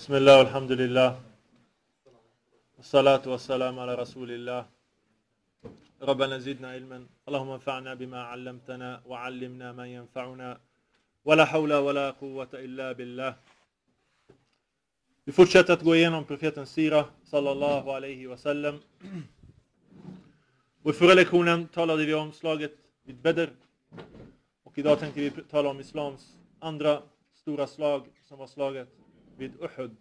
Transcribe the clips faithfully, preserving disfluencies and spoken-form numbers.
بسم الله والحمد لله والصلاة والسلام على رسول الله ربنا زدنا علما اللهم انفعنا بما علمتنا وعلمنا ما ينفعنا ولا حول ولا قوة إلا بالله. Vi fortsätter att gå igenom profeten Sira sallallahu alaihi wasallam. Och i förra lektionen talade vi om slaget vid Bedr. Och idag tänkte vi tala om islams andra stora slag som var slaget vid Uhud.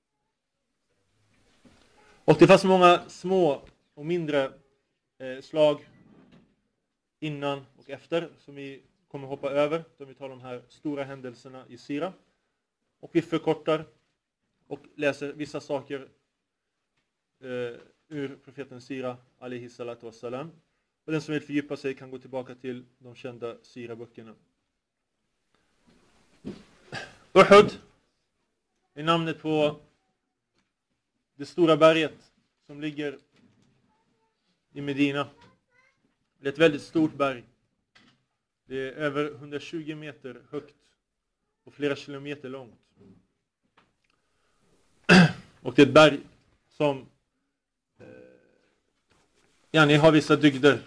Och det fanns många små och mindre eh, slag innan och efter som vi kommer hoppa över. Då vi talar om de här stora händelserna i Sira. Och vi förkortar och läser vissa saker eh, ur profeten Sira alaihi salatu wassalam. Och den som vill fördjupa sig kan gå tillbaka till de kända Sira-böckerna. Uhud är namnet på det stora berget som ligger i Medina. Det är ett väldigt stort berg. Det är över hundratjugo meter högt och flera kilometer långt. Och det är ett berg som eh, ja, ni har vissa dygder.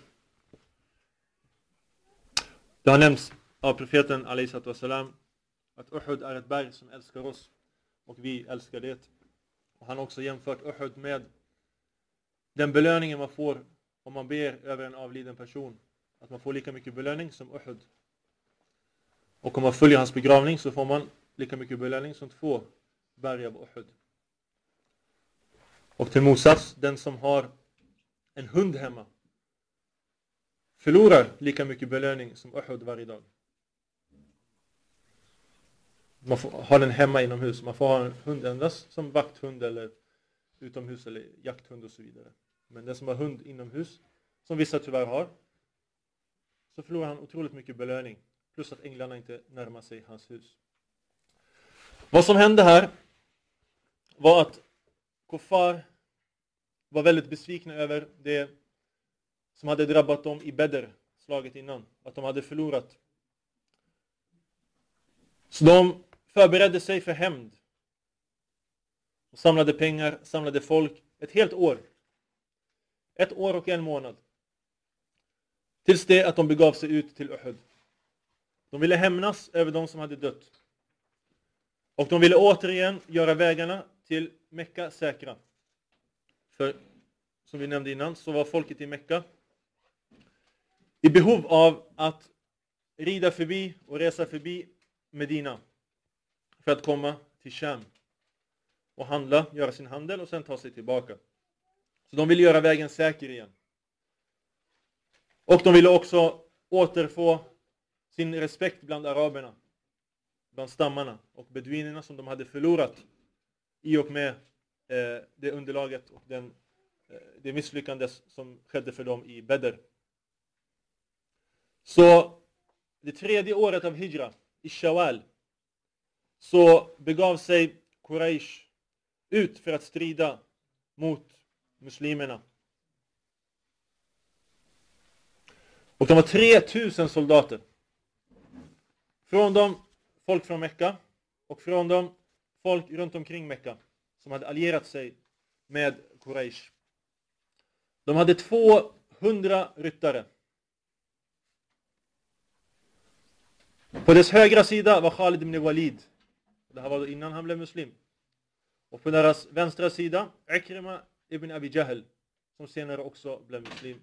Det har nämnts av profeten alaihi salatu wassalam att Uhud är ett berg som älskar oss och vi älskar det. Och han har också jämfört Uhud med den belöningen man får om man ber över en avliden person. Att man får lika mycket belöning som Uhud. Och om man följer hans begravning så får man lika mycket belöning som två berg av Uhud. Och till motsats, den som har en hund hemma förlorar lika mycket belöning som Uhud varje dag. Man får ha den hemma inomhus. Man får ha en hund endast som vakthund eller utomhus eller jakthund och så vidare. Men den som har hund inomhus, som vissa tyvärr har, så förlorar han otroligt mycket belöning. Plus att änglarna inte närmar sig hans hus. Vad som hände här var att kuffar var väldigt besvikna över det som hade drabbat dem i Bedr, slaget innan. Att de hade förlorat. Så de förberedde sig för hämnd. Och samlade pengar, samlade folk. Ett helt år. Ett år och en månad. Tills det att de begav sig ut till Uhud. De ville hämnas över de som hade dött. Och de ville återigen göra vägarna till Mekka säkra. För som vi nämnde innan så var folket i Mekka i behov av att rida förbi och resa förbi Medina för att komma till Sham och handla, göra sin handel och sen ta sig tillbaka. Så de ville göra vägen säker igen. Och de ville också återfå sin respekt bland araberna, bland stammarna och beduinerna som de hade förlorat i och med eh, det underlaget och den, eh, det misslyckandes som skedde för dem i Bedr. Så det tredje året av Hijra i Shawwal så begav sig Quraysh ut för att strida mot muslimerna. Och de var tre tusen soldater. Från dem folk från Mekka och från dem folk runt omkring Mekka som hade allierat sig med Quraysh. De hade tvåhundra ryttare. På dess högra sida var Khalid ibn Walid. Det här var innan han blev muslim. Och på deras vänstra sida Ikrima ibn Abi Jahl, som senare också blev muslim.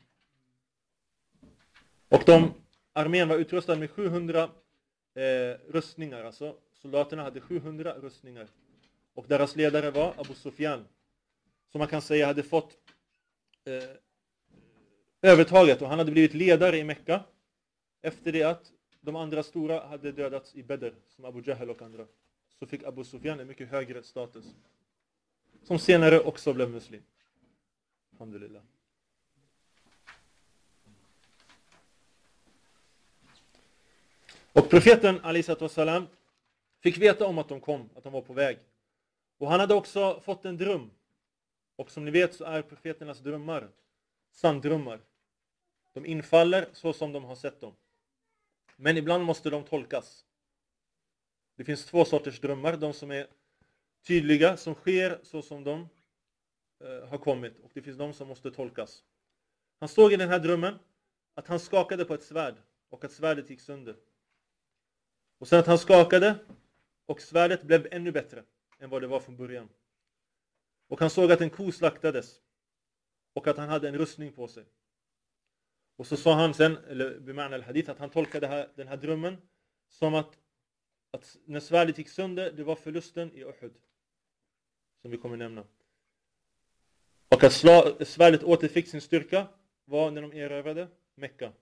Och de armén var utrustad med sjuhundra eh, rustningar. Alltså soldaterna hade sjuhundra rustningar. Och deras ledare var Abu Sufyan, som man kan säga hade fått eh, övertaget. Och han hade blivit ledare i Mekka efter det att de andra stora hade dödats i Bedr, som Abu Jahl och andra. Så fick Abu Sufyan en mycket högre status. Som senare också blev muslim. Alhamdulillah. Och profeten alaihi salatu wassalam fick veta om att de kom, att de var på väg. Och han hade också fått en dröm. Och som ni vet så är profeternas drömmar sanddrömmar. De infaller så som de har sett dem. Men ibland måste de tolkas. Det finns två sorters drömmar. De som är tydliga som sker så som de eh, har kommit. Och det finns de som måste tolkas. Han såg i den här drömmen att han skakade på ett svärd och att svärdet gick sönder. Och sen att han skakade och svärdet blev ännu bättre än vad det var från början. Och han såg att en ko slaktades och att han hade en rustning på sig. Och så sa han sen, eller bemärna al-hadith, att han tolkade här, den här drömmen som att, att när svärdet gick sönder, det var förlusten i Uhud. Som vi kommer nämna. Och att sla, svärdet återfick sin styrka var när de erövrade Mekka.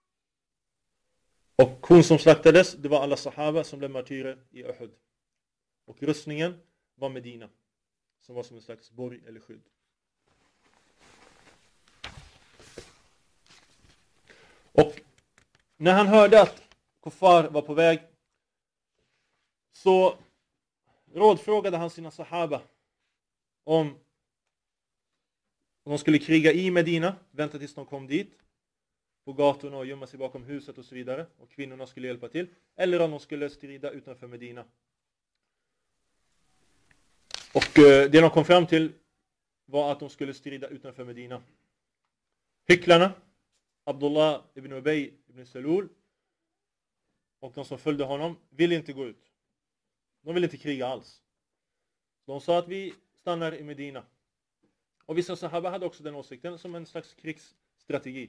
Och kon som slaktades, det var alla sahaba som blev martyrer i Uhud. Och rustningen var Medina, som var som en slags borg eller skydd. Och när han hörde att kuffar var på väg, så rådfrågade han sina sahaba om om de skulle kriga i Medina, vänta tills de kom dit på gatorna och gömma sig bakom huset och så vidare, och kvinnorna skulle hjälpa till, eller om de skulle strida utanför Medina. Och eh, det de kom fram till var att de skulle strida utanför Medina. Hycklarna, Abdullah ibn Ubay ibn Salul och de som följde honom ville inte gå ut. De ville inte kriga alls. De sa att vi stannar i Medina. Och vissa sahaba hade också den åsikten som en slags krigsstrategi.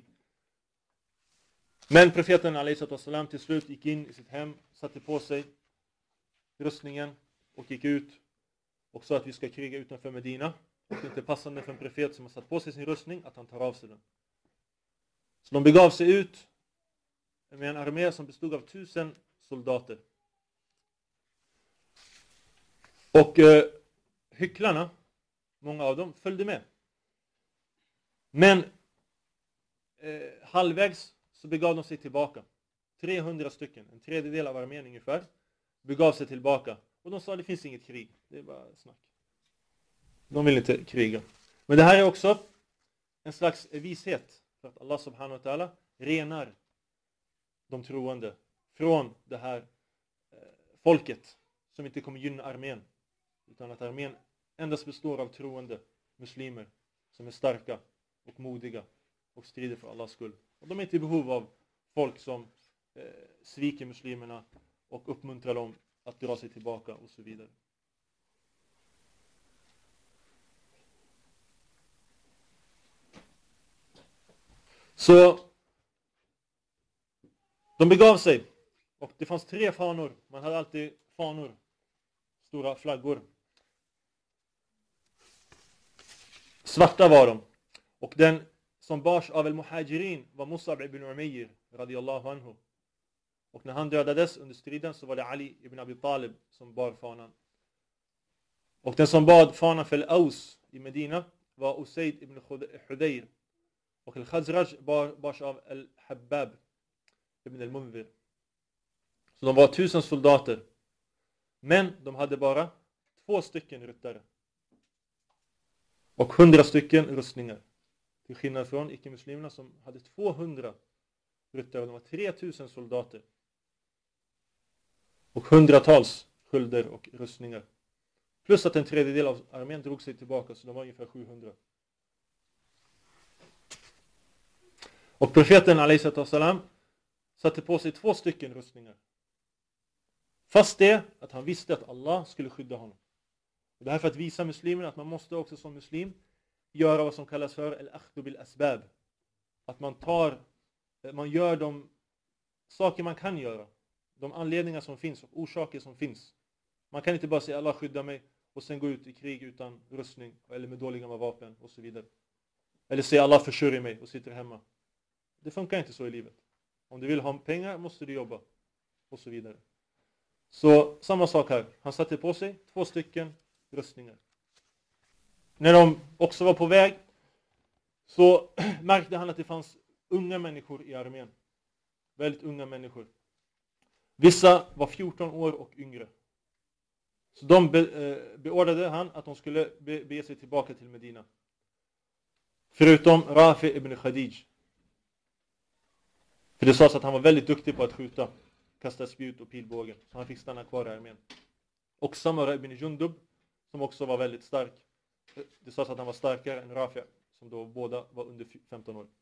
Men profeten alaihissalam till slut gick in i sitt hem, satte på sig rustningen och gick ut och sa att vi ska kriga utanför Medina. Och det är inte passande för en profet som har satt på sig sin rustning att han tar av sig den. Så de begav sig ut med en armé som bestod av tusen soldater. Och eh, hycklarna, många av dem, följde med. Men eh, halvvägs så begav de sig tillbaka. trehundra stycken, en tredjedel av armén ungefär, begav sig tillbaka. Och de sa att det finns inget krig, det är bara snack. De vill inte kriga. Men det här är också en slags vishet för att Allah subhanahu wa ta'ala renar de troende från det här eh, folket som inte kommer gynna armén. Utan att armén endast består av troende muslimer som är starka och modiga och strider för Allahs skull. Och de är inte i behov av folk som eh, sviker muslimerna och uppmuntrar dem att dra sig tillbaka och så vidare. Så de begav sig och det fanns tre fanor. Man hade alltid fanor, stora flaggor. Svarta var de. Och den som bars av al-Muhajirin var Musab ibn Umayr radiyallahu anhu. Och när han dödades under striden så var det Ali ibn Abi Talib som bar fanan. Och den som bad fanan för al-Aus i Medina var Usaid ibn Hudayr. Och al-Khazraj bar, bars av al-Habbab ibn al-Munzir. Så de var tusen soldater. Men de hade bara två stycken ryttare. Och hundra stycken rustningar. Till skillnad från icke-muslimerna som hade tvåhundra ryttare. Och de var tre tusen soldater. Och hundratals skölder och rustningar. Plus att en tredjedel av armén drog sig tillbaka. Så de var ungefär sjuhundra. Och profeten alaihissalam satte på sig två stycken rustningar. Fast det att han visste att Allah skulle skydda honom. Och det här för att visa muslimerna att man måste också som muslim göra vad som kallas för al-akhdu bil asbab. Att man tar, man gör de saker man kan göra. De anledningar som finns och orsaker som finns. Man kan inte bara säga Allah skyddar mig och sen gå ut i krig utan rustning eller med dåliga vapen och så vidare. Eller säga Allah försörjer mig och sitter hemma. Det funkar inte så i livet. Om du vill ha pengar måste du jobba och så vidare. Så samma sak här. Han satte på sig två stycken rustningar. När de också var på väg så märkte han att det fanns unga människor i armén. Väldigt unga människor. Vissa var fjorton år och yngre. Så de be, eh, beordrade han att de skulle be, be sig tillbaka till Medina. Förutom Rafi ibn Khadij. För det sades att han var väldigt duktig på att skjuta, kasta spjut och pilbåge. Så han fick stanna kvar i armén. Och Samara ibn Jundub, som också var väldigt stark. Det sades att han var starkare än Rafi, som då båda var under femton år.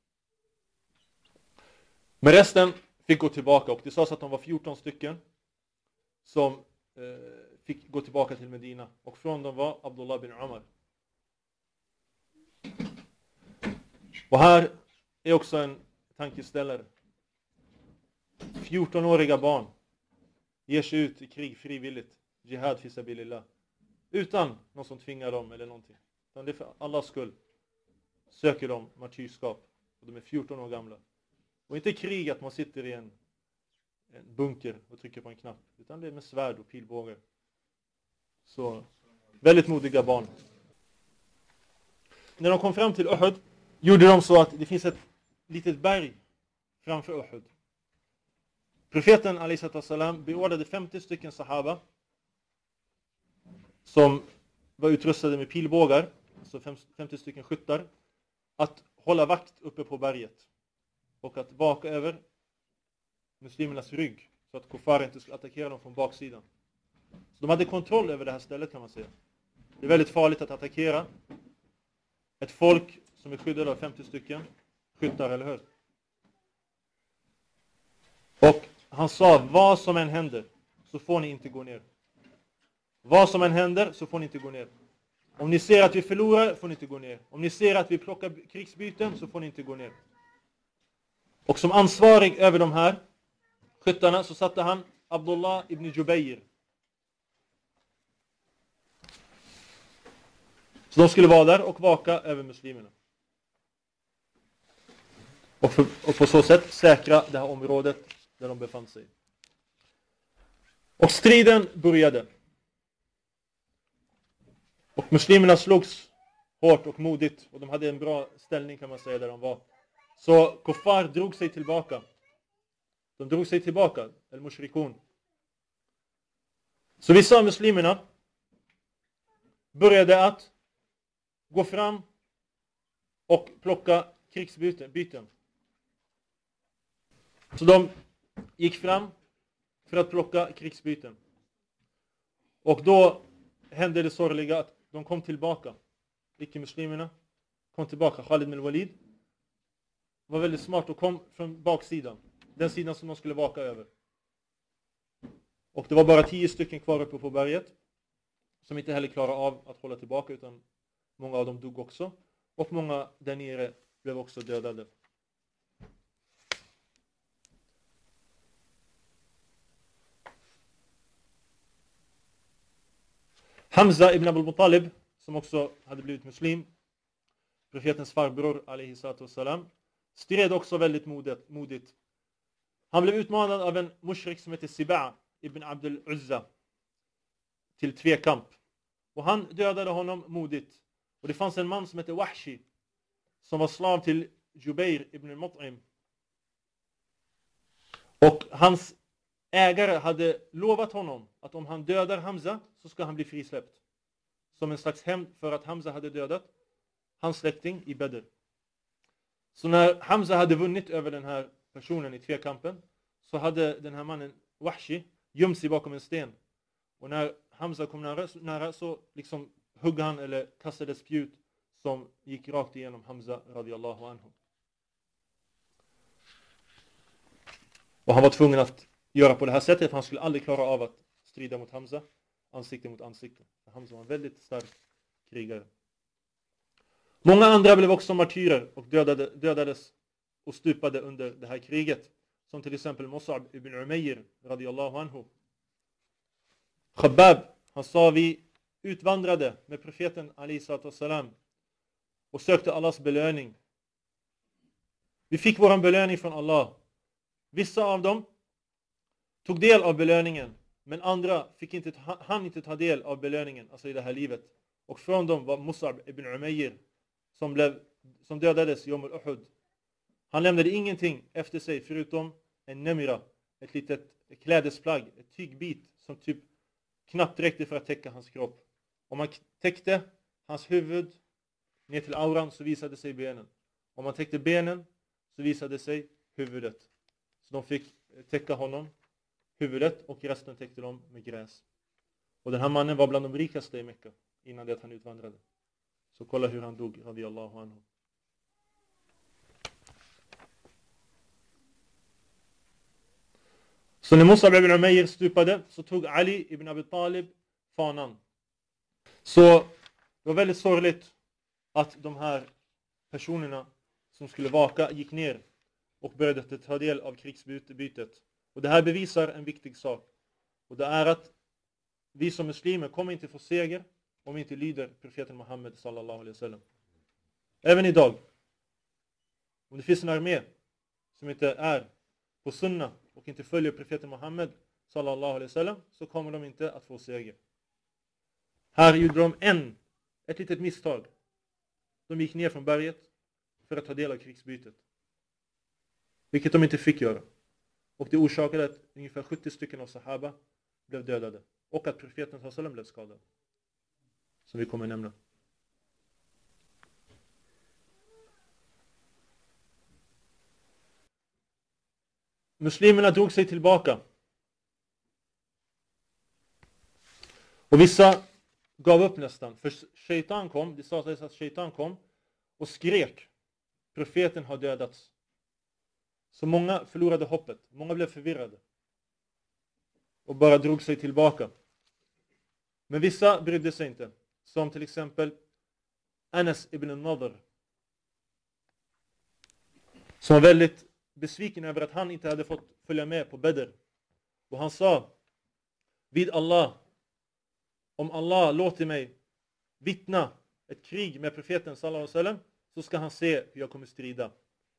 Men resten fick gå tillbaka, och det sades att de var fjorton stycken som eh, fick gå tillbaka till Medina. Och från dem var Abdullah bin Umar. Och här är också en tankeställare. fjorton-åriga barn ger sig ut i krig frivilligt. Jihad fi sabilillah. Utan någon som tvingar dem eller någonting. Utan det är för Allahs skull. Söker de martyrskap. Och de är fjorton år gamla. Och inte krig att man sitter i en, en bunker och trycker på en knapp. Utan det är med svärd och pilbågar. Så väldigt modiga barn. När de kom fram till Uhud gjorde de så att det finns ett litet berg framför Uhud. Profeten alaihissalam beordrade femtio stycken sahaba som var utrustade med pilbågar, så femtio stycken skyttar, att hålla vakt uppe på berget och att vaka över muslimernas rygg så att kuffar inte skulle attackera dem från baksidan. Så de hade kontroll över det här stället, kan man säga. Det är väldigt farligt att attackera ett folk som är skyddade av femtio stycken skyttar, eller hur? Och han sa, vad som än händer så får ni inte gå ner. Vad som än händer så får ni inte gå ner. Om ni ser att vi förlorar får ni inte gå ner. Om ni ser att vi plockar krigsbyten så får ni inte gå ner. Och som ansvarig över de här skyttarna så satte han Abdullah ibn Jubayr. Så de skulle vara där och vaka över muslimerna. Och, för, och på så sätt säkra det här området där de befann sig. Och striden började. Och muslimerna slogs hårt och modigt. Och de hade en bra ställning, kan man säga, där de var. Så kuffar drog sig tillbaka. De drog sig tillbaka, el-mushrikun. Så vissa av muslimerna började att gå fram och plocka krigsbyten. Så de gick fram för att plocka krigsbyten. Och då hände det sorgliga att de kom tillbaka. Icke-muslimerna kom tillbaka. Khalid bin Walid var väldigt smart och kom från baksidan. Den sidan som de skulle vaka över. Och det var bara tio stycken kvar uppe på berget. Som inte heller klarade av att hålla tillbaka, utan många av dem dog också. Och många där nere blev också dödade. Hamza ibn Abdul Muttalib, som också hade blivit muslim, profetens farbror alaihi salatu wassalam, stred också väldigt modigt. Han blev utmanad av en mushrik som heter Siba' ibn Abdul Uzza till tvekamp. Och han dödade honom modigt. Och det fanns en man som heter Wahshi som var slav till Jubayr ibn Mut'im. Och hans ägare hade lovat honom att om han dödar Hamza så ska han bli frisläppt. Som en slags hämnd för att Hamza hade dödat hans släkting i Badr. Så när Hamza hade vunnit över den här personen i tvekampen så hade den här mannen Wahshi gömt sig bakom en sten. Och när Hamza kom nära, nära så liksom högg han eller kastade spjut som gick rakt igenom Hamza radiyallahu anhu. Och han var tvungen att göra på det här sättet, för han skulle aldrig klara av att strida mot Hamza ansikte mot ansikte. Hamza var en väldigt stark krigare. Många andra blev också martyrer och dödade, dödades och stupade under det här kriget. Som till exempel Mus'ab ibn Umayr radiyallahu anhu. Khabbab, han sa, vi utvandrade med profeten alaihi salatu wassalam och sökte Allahs belöning. Vi fick vår belöning från Allah. Vissa av dem tog del av belöningen, men andra fick inte, han inte ta del av belöningen, alltså i det här livet. Och från dem var Mus'ab ibn Umayr som, blev, som dödades i Yom al-Uhud. Han lämnade ingenting efter sig förutom en nemira, ett litet klädesplagg, ett tygbit som typ knappt räckte för att täcka hans kropp. Om man täckte hans huvud ner till auran så visade sig benen. Om man täckte benen så visade sig huvudet. Så de fick täcka honom, huvudet, och resten täckte de med gräs. Och den här mannen var bland de rikaste i Mekka. innan det att han utvandrade. Så kolla hur han dog, radiyallahu anhu. Så när Mus'ab ibn Umayr stupade så tog Ali ibn Abi Talib fanan. Så det var väldigt sorgligt att de här personerna som skulle vaka gick ner och började ta del av krigsbytet. Och det här bevisar en viktig sak. Och det är att vi som muslimer kommer inte få seger om vi inte lyder profeten Muhammed sallallahu alaihi wasallam. Även idag. Om det finns en armé som inte är på sunna och inte följer profeten Muhammed sallallahu alaihi wasallam, så kommer de inte att få seger. Här gjorde de en, ett litet misstag. De gick ner från berget för att ta del av krigsbytet. Vilket de inte fick göra. Och det orsakade att ungefär sjuttio stycken av sahaba blev dödade. Och att profeten sallallahu alaihi wasallam blev skadad. Som vi kommer nämna. Muslimerna drog sig tillbaka. Och vissa gav upp nästan. För shaitan kom, det sa sig att shaitan kom och skrek: profeten har dödats. Så många förlorade hoppet. Många blev förvirrade. Och bara drog sig tillbaka. Men vissa brydde sig inte. Som till exempel Anas ibn Nadr. Som var väldigt besviken över att han inte hade fått följa med på Badr. Och han sa: vid Allah, om Allah låter mig vittna ett krig med profeten sallallahu alaihi wasallam, så ska han se hur jag kommer strida.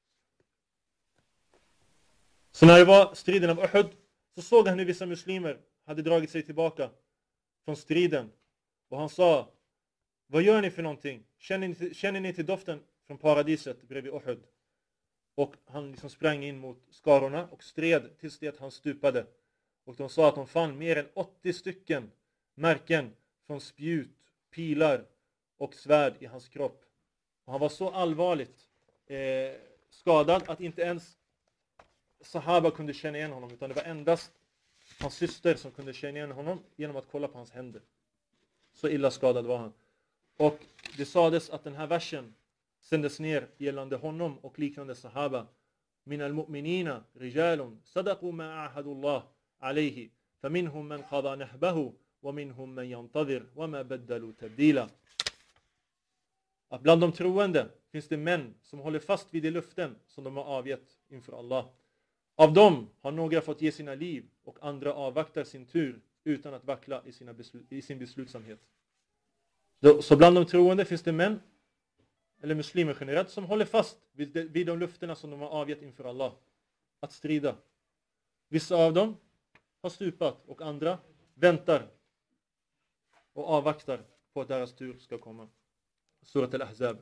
Så när det var striden av Uhud, så såg han hur vissa muslimer hade dragit sig tillbaka från striden. Och han sa: vad gör ni för någonting? Känner ni, känner ni till doften från paradiset bredvid Uhud? Och han liksom sprang in mot skarorna och stred tills det att han stupade. Och de sa att de fann mer än åttio stycken märken från spjut, pilar och svärd i hans kropp. Och han var så allvarligt eh, skadad att inte ens sahaba kunde känna igen honom, utan det var endast hans syster som kunde känna igen honom genom att kolla på hans händer. Så illa skadad var han. Och det sades att den här versen sändes ner gällande honom och liknande sahaba. Min al-mu'minina rijalun sadaqu ma ahadullah alayhi faminhum man qada nahbahu wa minhum man yantazir wa ma baddalu tabdila. Att bland de troende finns det män som håller fast vid de löften som de har avgett inför Allah. Av dem har några fått ge sina liv och andra avvaktar sin tur utan att vackla i, sina beslut, i sin beslutsamhet. Så bland de troende finns det män, eller muslimer generellt, som håller fast vid de, vid de löftena som de har avgett inför Allah. Att strida. Vissa av dem har stupat och andra väntar och avvaktar på att deras tur ska komma. Surat al-Ahzab.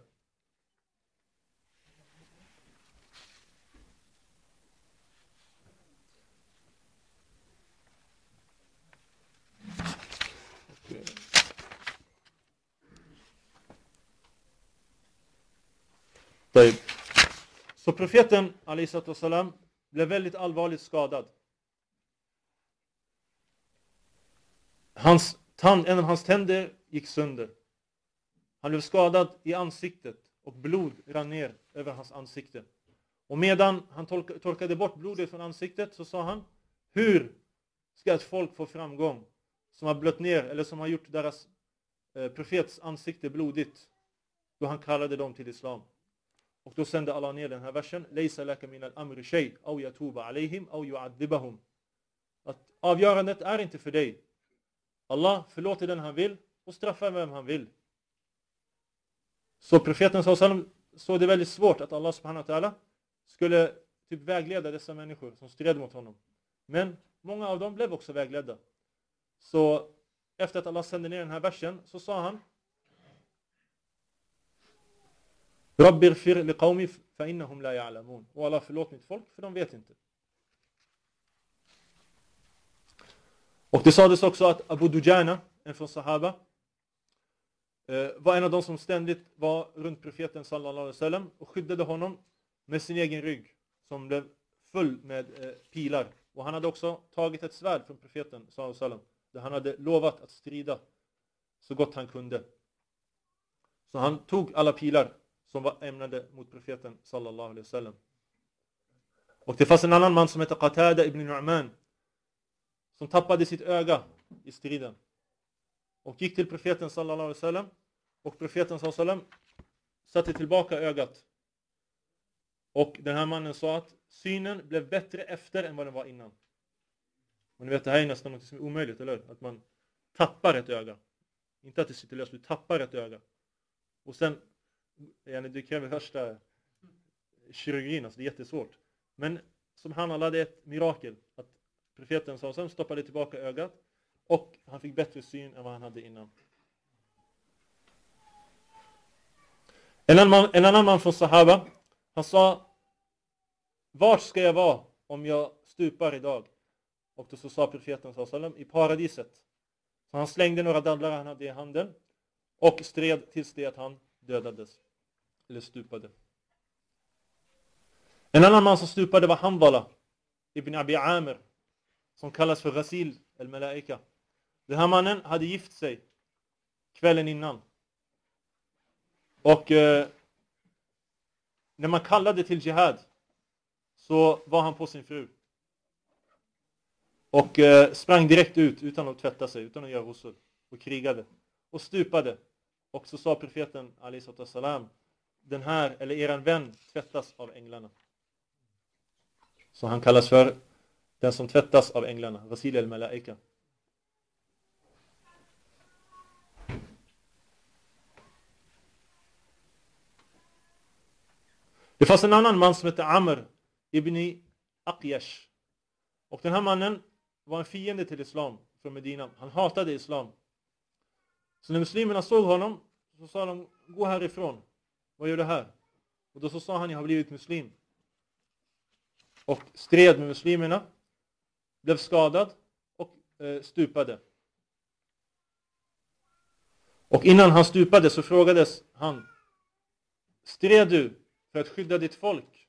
Så profeten alayhi salam blev väldigt allvarligt skadad. Hans tand, en av hans tänder gick sönder. Han blev skadad i ansiktet och blod rann ner över hans ansikte. Och medan han tork- torkade bort blodet från ansiktet så sa han: hur ska ett folk få framgång som har blött ner eller som har gjort deras eh, profets ansikte blodigt? Då han kallade dem till islam. Och då sände Allah ner den här versen: Laysa laka min al-amri shay aw yatuba alayhim aw yu'adhibahum. Att avgörandet är inte för dig. Allah förlåter den han vill och straffar vem han vill. Så profeten sallallahu alaihi wasallam såg det väldigt svårt att Allah subhanahu wa ta'ala skulle typ vägleda dessa människor som stred mot honom. Men många av dem blev också vägledda. Så efter att Allah sände ner den här versen så sa han: Rabbir fir liqawmi fa innahum la ya'lamun. Och Allah, förlåt mitt folk, för de vet inte. Och det sades också att Abu Dujana, en från sahaba, var en av de som ständigt var runt profeten sallallahu alaihi wasallam och skyddade honom med sin egen rygg som blev full med pilar. Och han hade också tagit ett svärd från profeten sallallahu alaihi wasallam där han hade lovat att strida så gott han kunde. Så han tog alla pilar som var ämnade mot profeten sallallahu alaihi wasallam. Och det fanns en annan man som hette Qatada ibn Nu'man som tappade sitt öga i striden. Och gick till profeten sallallahu alaihi wasallam. Och profeten sallallahu alaihi wasallam satte tillbaka ögat. Och den här mannen sa att synen blev bättre efter än vad den var innan. Och ni vet, det här är nästan något som är omöjligt, eller hur? Att man tappar ett öga. Inte att det sitter löst, du tappar ett öga. Och sen, ja, det kräver värsta kirurgin, alltså det är jättesvårt. Men som han hade ett mirakel, att profeten sallallahu alaihi wasallam stoppade tillbaka ögat och han fick bättre syn än vad han hade innan. En annan man, en annan man från Sahaba, han sa: vart ska jag vara om jag stupar idag? Och då så sa profeten sallallahu alaihi wasallam: i paradiset. Så han slängde några dadlar han hade i handen och stred tills det att han dödades eller stupade. En annan man som stupade var Hanbala ibn Abi Amir, som kallas för Ghasil al-Malaika. Den här mannen hade gift sig kvällen innan. Och eh, när man kallade till jihad så var han på sin fru. Och eh, sprang direkt ut utan att tvätta sig, utan att göra ghusl. Och krigade. Och stupade. Och så sa profeten alaihi salam: den här, eller eran vän, tvättas av änglarna. Så han kallas för den som tvättas av änglarna. Ghasil al-Malaika. Det fanns en annan man som hette Amr ibn Aqyash. Och den här mannen var en fiende till islam från Medina. Han hatade islam. Så när muslimerna såg honom så sa de: gå härifrån. Vad gör du här? Och då så sa han: jag har blivit muslim. Och stred med muslimerna. Blev skadad och eh, stupade. Och innan han stupade så frågades han: stred du för att skydda ditt folk?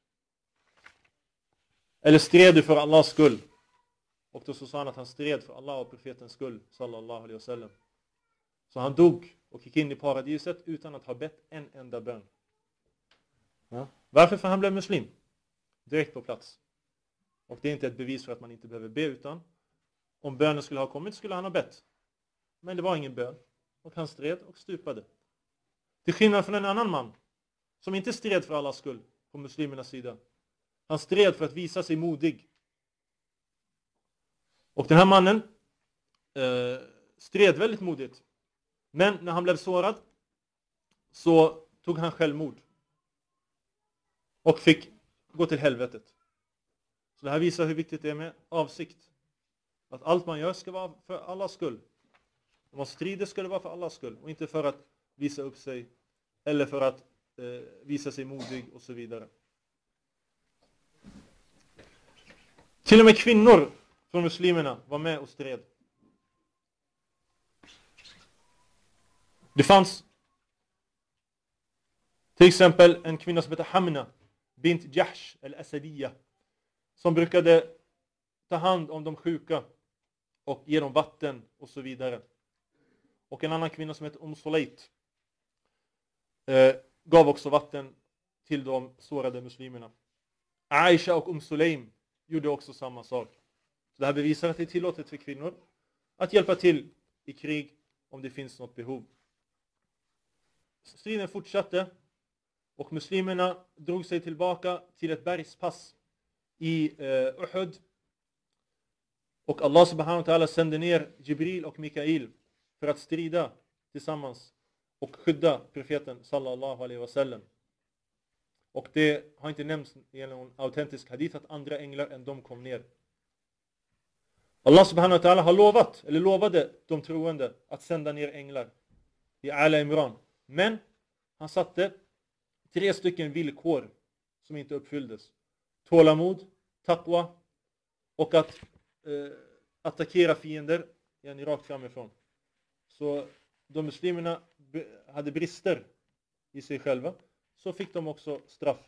Eller stred du för Allahs skull? Och då så sa han att han stred för Allah och profetens skull sallallahu alaihi wasallam. Så han dog och gick in i paradiset utan att ha bett en enda bön. Ja. Varför? För han blev muslim. Direkt på plats. Och det är inte ett bevis för att man inte behöver be, utan om bönen skulle ha kommit skulle han ha bett. Men det var ingen bön. Och han stred och stupade. Till skillnad från en annan man som inte stred för Allahs skull på muslimernas sida. Han stred för att visa sig modig. Och den här mannen eh, stred väldigt modigt. Men när han blev sårad så tog han självmord. Och fick gå till helvetet. Så det här visar hur viktigt det är med avsikt. Att allt man gör ska vara för Allahs skull. Om man strider ska det vara för Allahs skull. Och inte för att visa upp sig. Eller för att eh, visa sig modig och så vidare. Till och med kvinnor från muslimerna var med och stred. Det fanns till exempel en kvinna som heter Hamna bint Jahsh al-Asadiyya, som brukade ta hand om de sjuka och ge dem vatten och så vidare. Och en annan kvinna som heter Umm Sulayt eh, gav också vatten till de sårade muslimerna. Aisha och Umm Sulaym gjorde också samma sak. Så det här bevisar att det är tillåtet för kvinnor att hjälpa till i krig om det finns något behov. Striden fortsatte och muslimerna drog sig tillbaka till ett bergspass i eh, Uhud. Och Allah subhanahu wa ta'ala sände ner Jibril och Mikail för att strida tillsammans och skydda profeten sallallahu alaihi wasallam. Och det har inte nämnts i någon autentisk hadith att andra änglar än de kom ner. Allah subhanahu wa ta'ala har lovat, eller lovade de troende att sända ner änglar i Ala Imran. Men han satte tre stycken villkor som inte uppfylldes. Tålamod, taqwa och att eh, attackera fiender igen, rakt framifrån. Så de muslimerna hade brister i sig själva, så fick de också straff.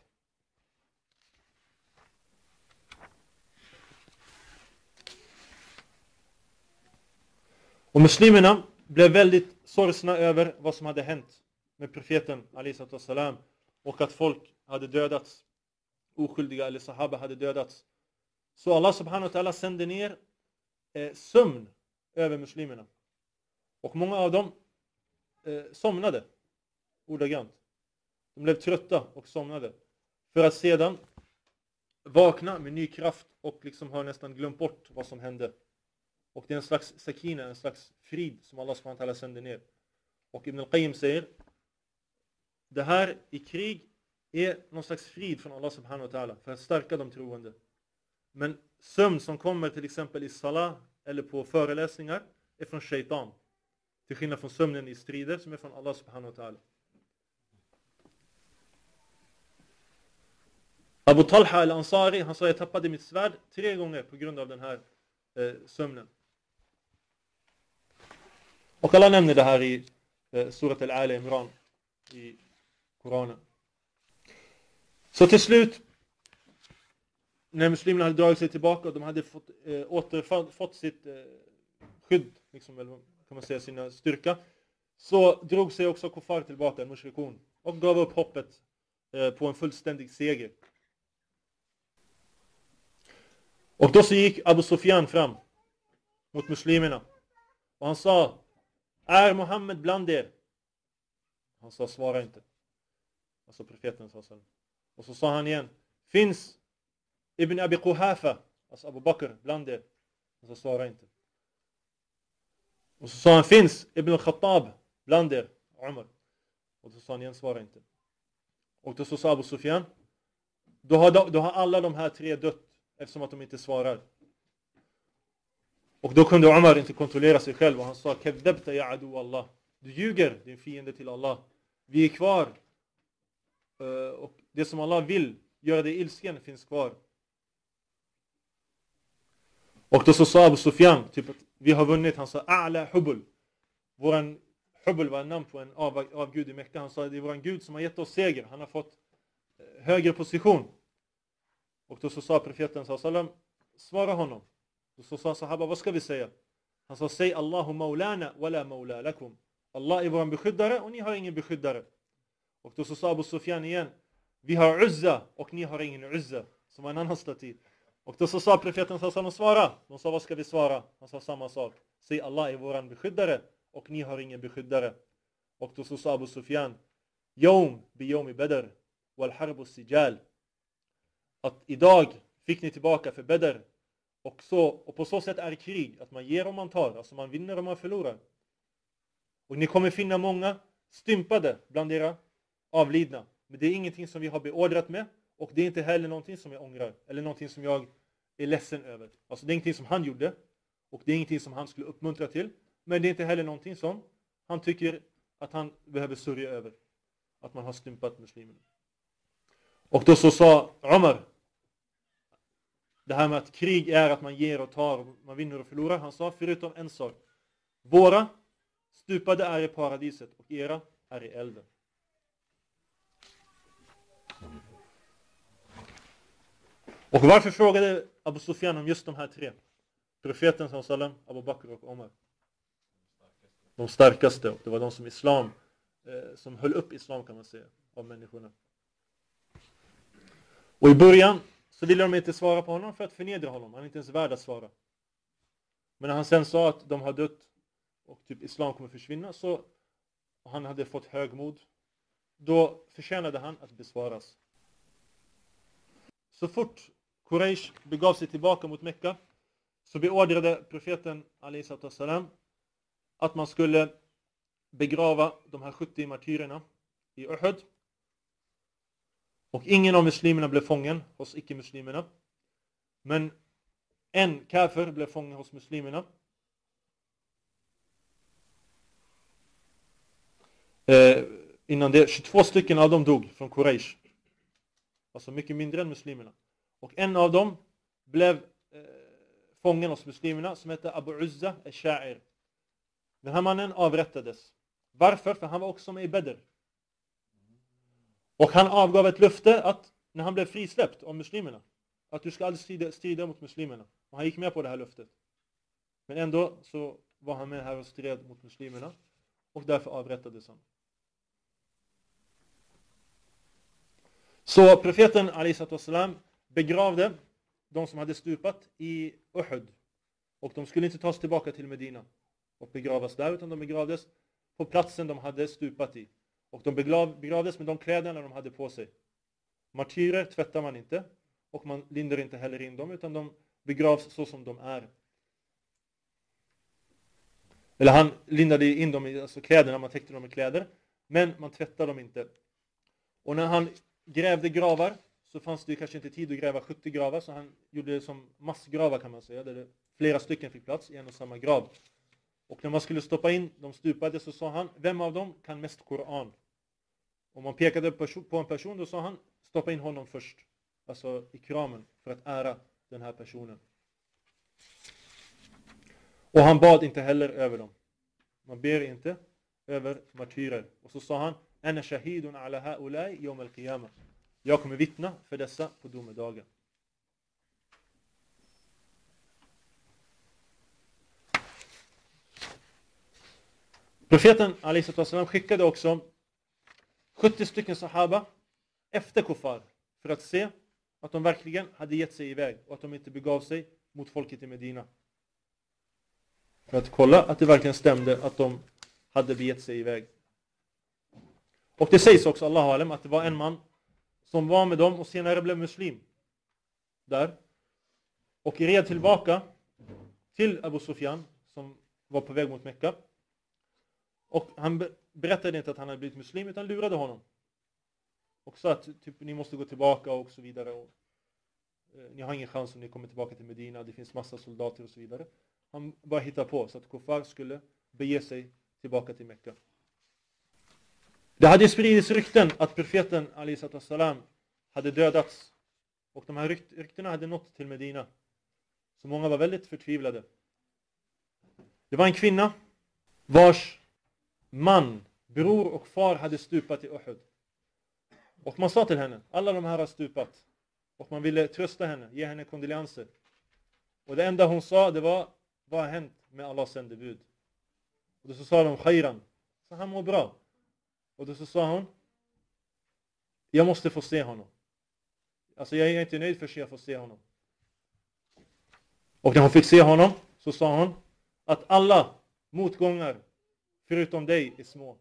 Och muslimerna blev väldigt sorgsna över vad som hade hänt med profeten alaihi salam och att folk hade dödats, oskyldiga eller sahaba hade dödats. Så Allah subhanahu wa ta'ala sände ner eh, sömn över muslimerna. Och många av dem eh, somnade ordagrant. De blev trötta och somnade. För att sedan vakna med ny kraft och liksom har nästan glömt bort vad som hände. Och det är en slags sakina, en slags frid som Allah subhanahu wa ta'ala sänder ner. Och Ibn al-Qayyim säger, det här i krig är någon slags frid från Allah subhanahu wa ta'ala för att stärka de troende. Men sömn som kommer till exempel i salah eller på föreläsningar är från shaitan. Till skillnad från sömnen i strider som är från Allah subhanahu wa ta'ala. Abu Talha al-Ansari, han sa, jag tappade mitt svärd tre gånger på grund av den här eh, sömnen. Och Allah nämner det här i eh, surat al-Ali Imran i Koranen. Så till slut, när muslimerna hade dragit sig tillbaka och de hade fått, eh, återfått sitt eh, skydd, liksom, eller kan man säga sina styrka, så drog sig också kuffar tillbaka, en mushrikun, och gav upp hoppet eh, på en fullständig seger. Och då så gick Abu Sufyan fram mot muslimerna. Och han sa, är Muhammed bland er? Han sa, svara inte. Alltså profeten sa så. Och så sa han igen, finns Ibn Abi Quhafa, alltså Abu Bakr, bland er? Han sa, svara inte. Och så sa han, finns Ibn al-Khattab bland er? Umar. Och så sa han igen, svara inte. Och då så sa Abu Sufyan, då har, då har alla de här tre dött eftersom att de inte svarar. Och då kunde Umar inte kontrollera sig själv och han sa, kadhabta ya adu Allah. Du ljuger, din fiende till Allah. Vi är kvar. Och det som Allah vill göra dig ilsken finns kvar. Och då så sa Abu Sufyan typ att vi har vunnit. Han sa, a'la hubul. Våran hubul var en namn på en av, av Gud i Mekka. Han sa, det är våran Gud som har gett oss seger. Han har fått högre position. Och då så sa profeten sallam, svara honom. Då så sa sahaba, vad ska vi säga? Han sa, säg Allahu maulana wala maula lakum. Allah är våran beskyddare och ni har ingen beskyddare. Och då så sa Abu Sufyan igen, vi har Uzza och ni har ingen Uzza. Som var en annan staty. Och då så sa profeten sallam, svara. De sa, vad ska vi svara? Han sa samma sak. Säg Allah är våran beskyddare och ni har ingen beskyddare. Och då så sa Abu Sufyan, Yawm bi yawmi badr wal harbu sijal. Att idag fick ni tillbaka för Badr. Och, så, och på så sätt är krig. Att man ger och man tar. Alltså man vinner och man förlorar. Och ni kommer finna många stympade bland era avlidna. Men det är ingenting som vi har beordrat med. Och det är inte heller någonting som jag ångrar. Eller någonting som jag är ledsen över. Alltså det är ingenting som han gjorde. Och det är ingenting som han skulle uppmuntra till. Men det är inte heller någonting som han tycker att han behöver sörja över. Att man har stympat muslimerna. Och då så sa Umar, det här med att krig är att man ger och tar, och man vinner och förlorar. Han sa förutom en sak. Våra stupade är i paradiset och era är i elden. Och varför frågade Abu Sufyan om just de här tre? Profeten sallam, Abu Bakr och Omar. De starkaste, och det var de som islam, eh, som höll upp islam kan man säga, av människorna. Och i början så ville de inte svara på honom för att förnedra honom. Han är inte ens värd att svara. Men när han sen sa att de har dött och typ islam kommer försvinna, så och han hade fått högmod, då förtjänade han att besvaras. Så fort Quraysh begav sig tillbaka mot Mekka, så beordrade profeten alaihi salam att man skulle begrava de här sjuttio martyrerna i Uhud. Och ingen av muslimerna blev fången hos icke-muslimerna. Men en kafir blev fången hos muslimerna. Eh, innan det, tjugotvå stycken av dem dog från Quraysh. Alltså mycket mindre än muslimerna. Och en av dem blev eh, fången hos muslimerna som hette Abu Uzza al-Sha'ir. Den här mannen avrättades. Varför? För han var också med i Badr. Och han avgav ett löfte att när han blev frisläppt av muslimerna, att du ska aldrig strida, strida mot muslimerna. Och han gick med på det här löftet. Men ändå så var han med här och stred mot muslimerna. Och därför avrättades han. Så profeten alisatossalam begravde de som hade stupat i Uhud. Och de skulle inte tas tillbaka till Medina och begravas där, utan de begravdes på platsen de hade stupat i. Och de begrav, begravdes med de kläderna de hade på sig. Martyrer tvättar man inte, och man lindar inte heller in dem, utan de begravs så som de är. Eller han lindade in dem i alltså kläderna, man täckte dem med kläder, men man tvättar dem inte. Och när han grävde gravar så fanns det kanske inte tid att gräva sjuttio gravar, så han gjorde det som massgravar kan man säga, där flera stycken fick plats i en och samma grav. Och när man skulle stoppa in de stupade så sa han, vem av dem kan mest Koran? Om man pekade på en person, då sa han, stoppa in honom först. Alltså i kramen, för att ära den här personen. Och han bad inte heller över dem. Man ber inte över martyrer. Och så sa han, ana shahidun ala haulai yawm al-qiyamah. Jag kommer vittna för dessa på domedagen. Profeten alisatossalam skickade också sjuttio stycken sahaba efter kuffar för att se att de verkligen hade gett sig iväg och att de inte begav sig mot folket i Medina. För att kolla att det verkligen stämde att de hade begett sig iväg. Och det sägs också, Allah alem, att det var en man som var med dem och senare blev muslim där och red tillbaka till Abu Sufyan som var på väg mot Mekka. Och han berättade inte att han hade blivit muslim, utan lurade honom. Och sa att typ, ni måste gå tillbaka och så vidare. Och, eh, ni har ingen chans om ni kommer tillbaka till Medina. Det finns massa soldater och så vidare. Han bara hittade på så att kuffar skulle bege sig tillbaka till Mekka. Det hade spridits rykten att profeten alisatossalam hade dödats. Och de här rykt- ryktena hade nått till Medina. Så många var väldigt förtvivlade. Det var en kvinna vars man, bror och far hade stupat i Uhud. Och man sa till henne, alla de här har stupat. Och man ville trösta henne, ge henne kondolenser. Och det enda hon sa, det var, vad har hänt med Allahs sändebud? Och då så sa de, khairan. Så han mår bra. Och då så sa hon, jag måste få se honom. Alltså jag är inte nöjd för att jag får se honom. Och när hon fick se honom så sa hon att alla motgångar förutom dig är små.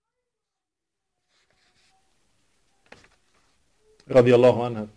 Radiyallahu anha.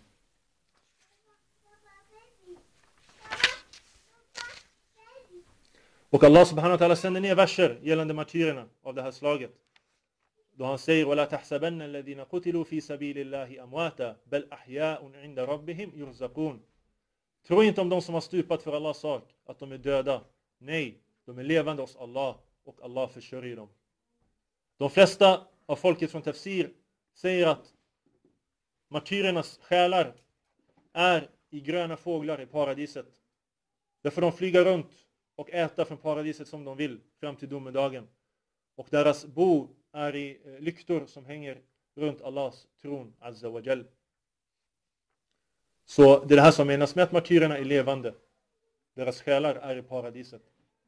Och Allah subhanahu wa ta'ala sänder ner verser gällande martyrerna av det här slaget. Då han säger وَلَا تَحْسَبَنَّ الَّذِينَ قُتِلُوا فِي سَبِيلِ اللَّهِ أَمْوَاتًا بَلْ أَحْيَاءٌ عِنْدَ رَبِّهِمْ يُرْزَقُونَ. Tro inte om de som har stupat för Allahs sak att de är döda. Nej, de är levande hos Allah och Allah försörjer dem. De flesta av folket från tafsir säger att martyrernas själar är i gröna fåglar i paradiset. Där får de flyga runt och äta från paradiset som de vill fram till domedagen. Och deras bo är i lyktor som hänger runt Allahs tron, Azza wa Jal. Så det är det här som menas med att martyrerna är levande. Deras själar är i paradiset.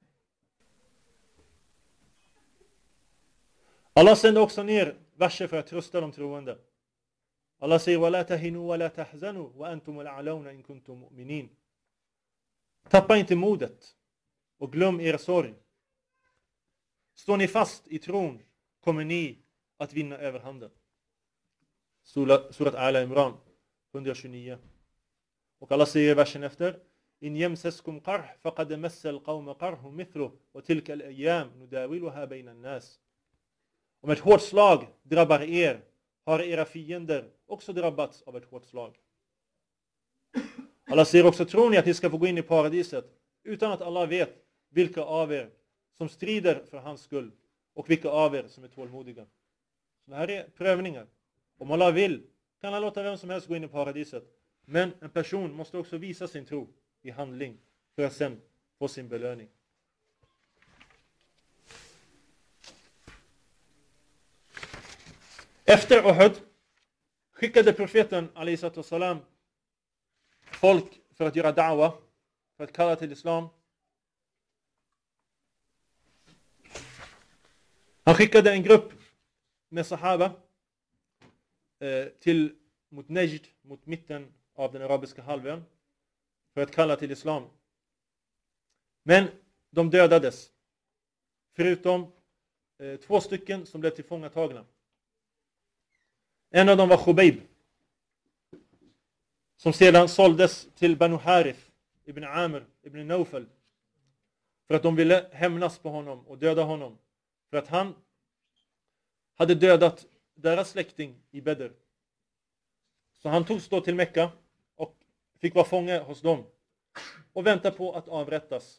Allah sänder också ner verser för att trösta de troende. Allah säger وَلَا تَهِنُوا وَلَا تَحْزَنُوا وَأَنْتُمُ الْأَعْلَوْنَ إِن كُنتُم مُؤْمِنِينَ. Tappa inte modet och glöm er sorg. Står ni fast i tron kommer ni att vinna överhanden. Surat Al-Imran etthundratjugonio. Och Allah säger i versen efter إن يمسسكم قرح فقد مس القوم قرح مثله وتلك الأيام نداولها بين الناس. Om ett hårt slag drabbar er har era fiender också drabbats av ett hårt slag. Allah säger också, tror ni att ni ska få gå in i paradiset utan att Allah vet vilka av er som strider för hans skull och vilka av er som är tålmodiga. Så det här är prövningar. Om Allah vill kan han låta vem som helst gå in i paradiset. Men en person måste också visa sin tro i handling för att sen få sin belöning. Efter Uhud skickade profeten alisatossalam folk för att göra da'wa, för att kalla till islam. Han skickade en grupp med sahaba eh, till mot Najd, mot mitten av den arabiska halvön, för att kalla till islam. Men de dödades, förutom eh, två stycken som blev tillfångatagna. En av dem var Khubayb, som sedan såldes till Banu Harith ibn Amr ibn Nawfal, för att de ville hämnas på honom och döda honom, för att han hade dödat deras släkting i Bedr. Så han togs då till Mekka och fick vara fånge hos dem och vänta på att avrättas.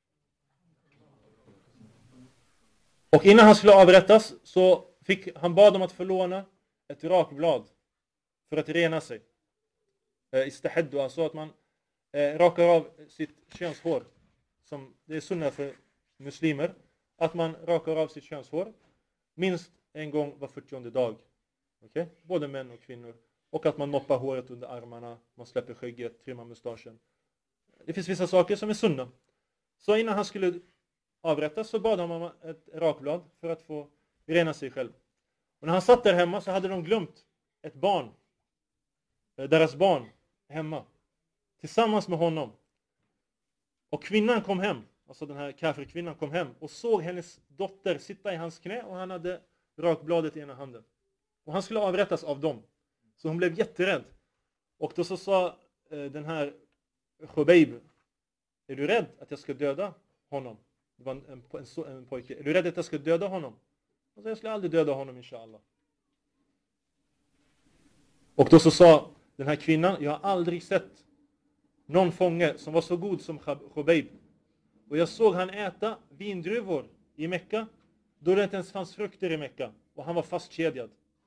Och innan han skulle avrättas så fick han bad om att förlåna ett rakblad för att rena sig. Istahaddu, alltså att man eh, rakar av sitt könshår. Som det är sunna för muslimer, att man rakar av sitt könshår minst en gång var fyrtionde dag. Okay? Både män och kvinnor. Och att man moppar håret under armarna, man släpper skägget, trimmar mustaschen. Det finns vissa saker som är sunna. Så innan han skulle avrättas så bad han om ett rakblad för att få rena sig själv. Och när han satt där hemma så hade de glömt ett barn, deras barn hemma, tillsammans med honom. Och kvinnan kom hem, alltså den här kafirkvinnan kom hem och såg hennes dotter sitta i hans knä och han hade rakbladet i ena handen. Och han skulle avrättas av dem. Så hon blev jätterädd. Och då så sa eh, den här Khubayb: är du rädd att jag ska döda honom? Det var en, en, en, en pojke. Är du rädd att jag ska döda honom? Alltså, jag skulle aldrig döda honom, inshallah. Och då så sa den här kvinnan: jag har aldrig sett någon fånge som var så god som Khubayb. Och jag såg han äta vindruvor i Mekka då det inte ens fanns frukter i Mekka. Och han var fastkedjad.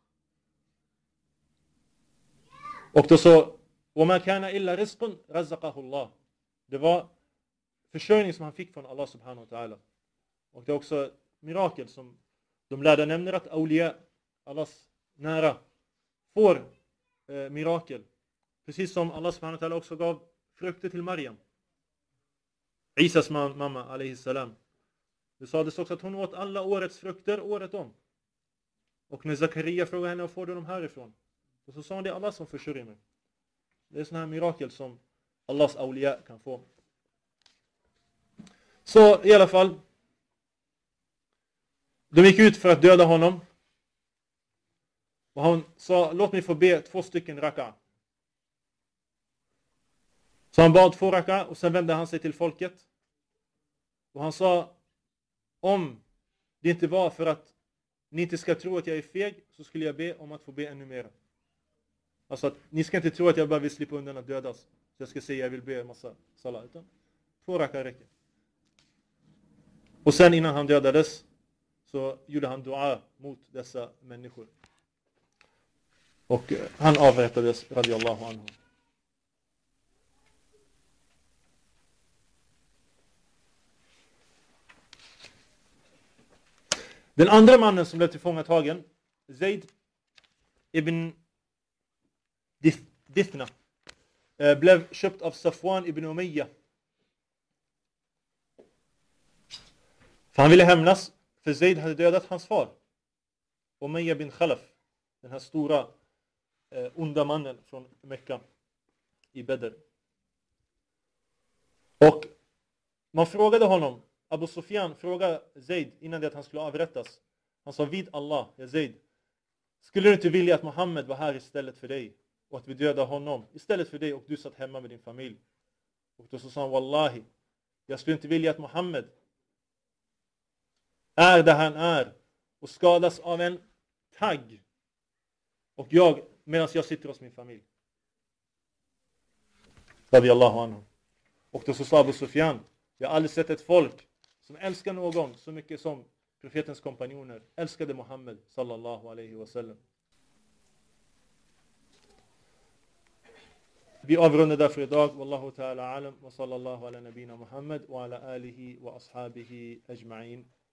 Och då så: وَمَا كَانَ إِلَّا رِزْقٌ رَزَّقَهُ اللَّهُ. Det var försörjning som han fick från Allah subhanahu wa ta'ala. Och det är också mirakel som de lärda nämner, att awliya, Allahs nära, får eh, mirakel. Precis som Allah subhanahu wa ta'ala också gav frukter till Maryam, Isas mamma alayhi salam. Det sades också att hon åt alla årets frukter året om. Och när Zakaria frågade henne: var får du dem härifrån? Och så sa hon: det är Allah som försörjer mig. Det är sådana här mirakel som Allahs awliya kan få. Så i alla fall, de gick ut för att döda honom. Och han sa: låt mig få be två stycken raka. Så han bad två raka och sen vände han sig till folket. Och han sa: om det inte var för att ni inte ska tro att jag är feg, så skulle jag be om att få be ännu mer. Alltså att ni ska inte tro att jag bara vill slippa undan att dödas, så jag ska säga jag vill be en massa salat. Utan två raka räcker. Och sen innan han dödades så gjorde han dua mot dessa människor. Och han avrättades radiyallahu anhu. Den andra mannen som blev tillfångatagen, Zaid ibn Dithna, blev köpt av Safwan ibn Umayya. För han ville hämnas, för Zaid hade dödat hans far, Umayya bin Khalaf, den här stora eh, onda mannen från Mekka i Bedr. Och man frågade honom, Abu Sufyan frågade Zaid innan det att han skulle avrättas. Han sa: vid Allah, ja Zaid, skulle du inte vilja att Muhammed var här istället för dig och att vi dödade honom istället för dig och du satt hemma med din familj? Och då så sa han: wallahi, jag skulle inte vilja att Muhammed är där han är och skadas av en tagg och jag, medan jag sitter hos min familj. Radiyallahu anhu. Och då så sa Abu Sufyan: jag har aldrig sett ett folk som älskar någon så mycket som profetens kompanjoner älskade Muhammed sallallahu alaihi wasallam. Vi avrundar därför idag. Wallahu ta'ala alam wa sallallahu ala nabina Muhammad wa ala alihi wa ashabihi ajma'in.